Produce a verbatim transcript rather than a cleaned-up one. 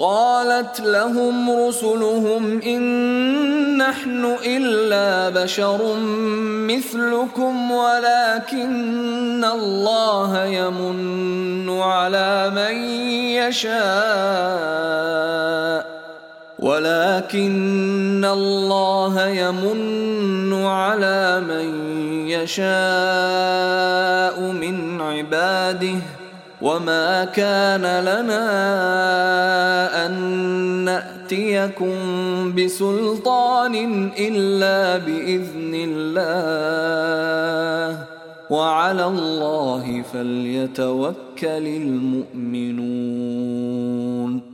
قالت لهم رسلهم إن نحن إلا بشر مثلكم ولكن الله يمن على من يشاء ولكن الله يمن على من يشاء من عباده وما كان لنا أن نأتيكم بسلطان إلا بإذن الله وعلى الله فليتوكل المؤمنون.